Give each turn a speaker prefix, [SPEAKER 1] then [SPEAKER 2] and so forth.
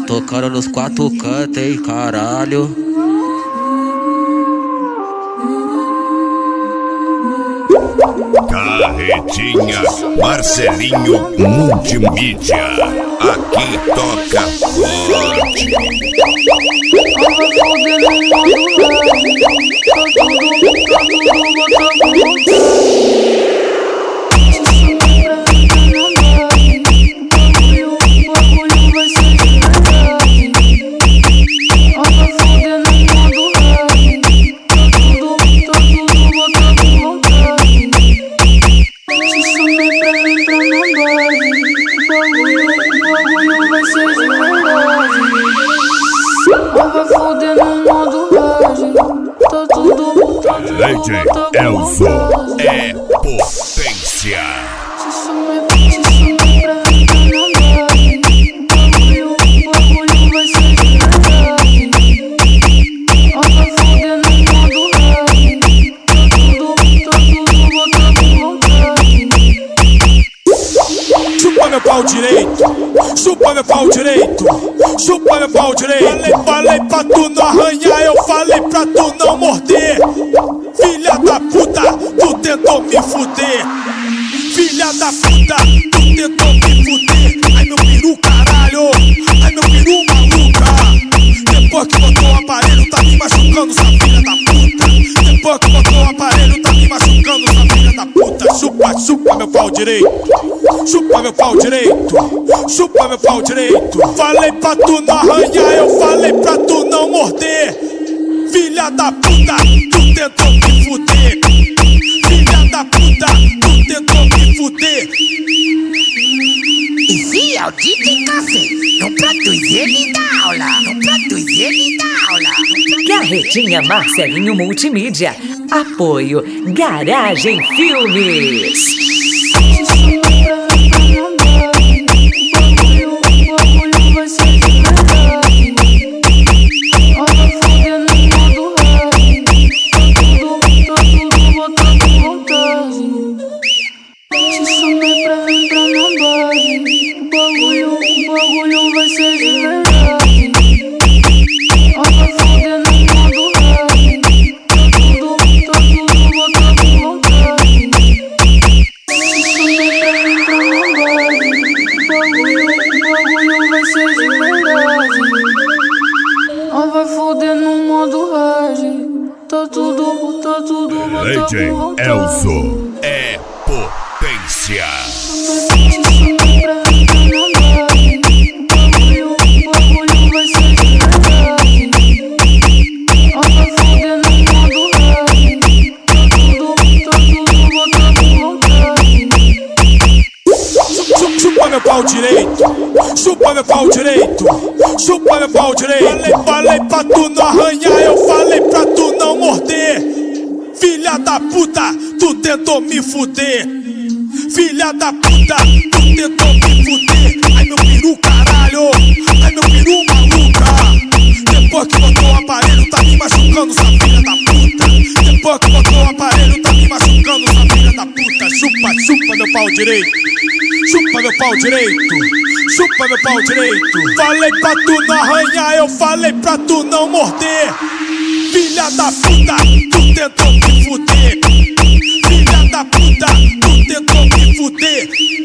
[SPEAKER 1] tocando nos quatro cantos, hein, caralho.
[SPEAKER 2] Carretinha Marcelinho Multimídia. Aqui toca forte. DJ Elzo é potência.
[SPEAKER 3] Chupa meu pau direito, chupa meu pau direito, chupa meu pau direito. Falei pra tu não arranhar, eu falei pra tu não morder. Filha da puta, tu tentou me fuder. Filha da puta, tu tentou me fuder. Ai meu peru caralho, ai meu peru maluca. Depois que botou o aparelho tá me machucando, sua filha da puta. Depois que botou o aparelho tá me machucando, sua filha da puta. Chupa, chupa meu pau direito, chupa meu pau direito, chupa meu pau direito. Falei pra tu não arranhar, eu falei pra tu não morder. Filha da puta, tu tentou me fuder. Filha da puta, tu tentou me fuder.
[SPEAKER 4] Esse é o DJ Café, não produz ele da aula, não produz ele da aula.
[SPEAKER 5] Carretinha Marcelinho Multimídia. Apoio Garagem Filmes.
[SPEAKER 2] DJ Elzo é potência.
[SPEAKER 3] Chupa meu pau direito, chupa meu pau direito, chupa meu pau direito. Falei pra tu não arranhar, eu falei pra tu não morder. Filha da puta, tu tentou me fuder. Filha da puta, tu tentou me fuder. Ai meu peru caralho, ai meu peru maluca. Depois que botou o aparelho tá me machucando, sua filha da puta. Depois que botou o aparelho tá me machucando, sua filha da puta. Chupa, chupa meu pau direito, chupa meu pau direito, chupa meu pau direito. Falei pra tu não arranhar, eu falei pra tu não morder. Filha da puta, tu tentou me fuder. Filha da puta, tu tentou me fuder.